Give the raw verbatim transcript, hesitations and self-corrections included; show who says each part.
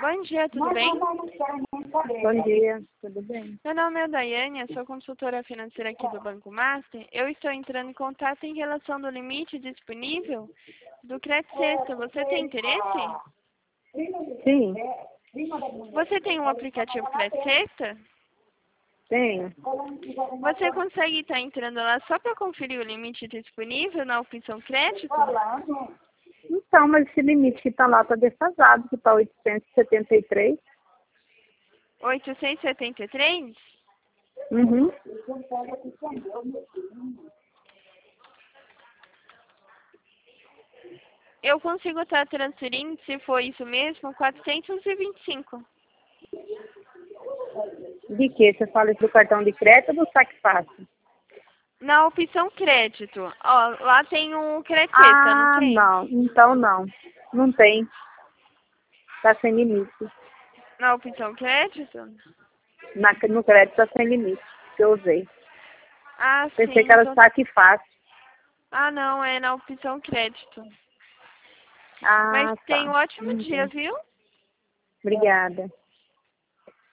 Speaker 1: Bom dia, tudo bem?
Speaker 2: Bom dia, tudo bem?
Speaker 1: Meu nome é Daiane, eu sou consultora financeira aqui do Banco Master. Eu estou entrando em contato em relação do limite disponível do crédito sexta. Você tem interesse?
Speaker 2: Sim,
Speaker 1: Você tem um aplicativo crédito sexta?
Speaker 2: tenho.
Speaker 1: Você consegue estar entrando lá só para conferir o limite disponível na opção crédito?
Speaker 2: Então, mas esse limite que está lá está defasado, que está oitocentos e setenta e três.
Speaker 1: oitocentos e setenta e três?
Speaker 2: Uhum.
Speaker 1: Eu consigo estar transferindo, se for isso mesmo, quatrocentos e vinte e cinco.
Speaker 2: De que? Você fala isso do cartão de crédito ou do saque fácil?
Speaker 1: Na opção crédito, ó, lá tem um crédito sexta, não
Speaker 2: Ah,
Speaker 1: tem?
Speaker 2: não. Então não. Não tem. Está sem limite.
Speaker 1: Na opção crédito?
Speaker 2: Na, no crédito está sem limite, que eu usei.
Speaker 1: Ah,
Speaker 2: Pensei
Speaker 1: sim.
Speaker 2: que era
Speaker 1: Então...
Speaker 2: saque fácil.
Speaker 1: Ah, não, é na opção crédito.
Speaker 2: Ah,
Speaker 1: Mas
Speaker 2: tá.
Speaker 1: tem um ótimo
Speaker 2: Uhum.
Speaker 1: dia, viu?
Speaker 2: Obrigada.